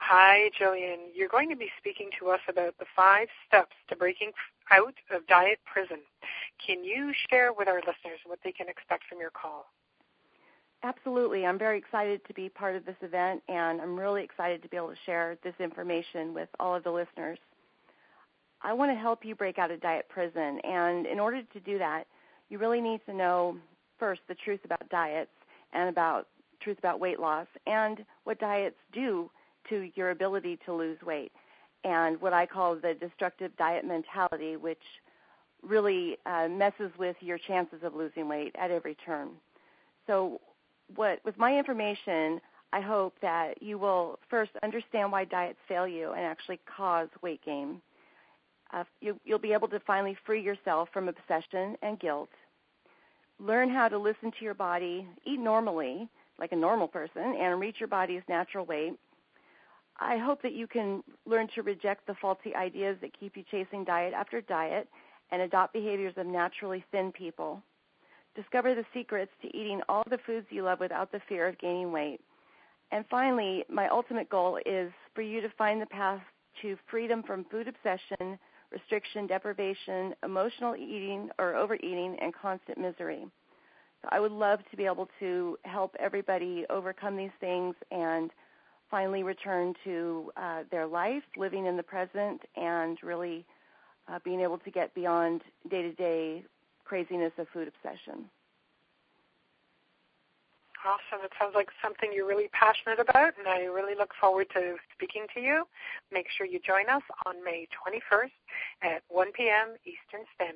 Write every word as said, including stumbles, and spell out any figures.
Hi, Jillian. You're going to be speaking to us about the five steps to breaking out of diet prison. Can you share with our listeners what they can expect from your call? Absolutely. I'm very excited to be part of this event, and I'm really excited to be able to share this information with all of the listeners. I want to help you break out of diet prison, and in order to do that, you really need to know, first, the truth about diets and about truth about weight loss and what diets do to your ability to lose weight, and what I call the destructive diet mentality, which really uh, messes with your chances of losing weight at every turn. So what, with my information, I hope that you will first understand why diets fail you and actually cause weight gain. Uh, you, you'll be able to finally free yourself from obsession and guilt. Learn how to listen to your body, eat normally, like a normal person, and reach your body's natural weight. I hope that you can learn to reject the faulty ideas that keep you chasing diet after diet and adopt behaviors of naturally thin people. Discover the secrets to eating all the foods you love without the fear of gaining weight. And finally, my ultimate goal is for you to find the path to freedom from food obsession, restriction, deprivation, emotional eating or overeating, and constant misery. So I would love to be able to help everybody overcome these things and finally return to uh, their life, living in the present, and really uh, being able to get beyond day-to-day craziness of food obsession. Awesome. It sounds like something you're really passionate about, and I really look forward to speaking to you. Make sure you join us on May twenty-first at one p.m. Eastern Standard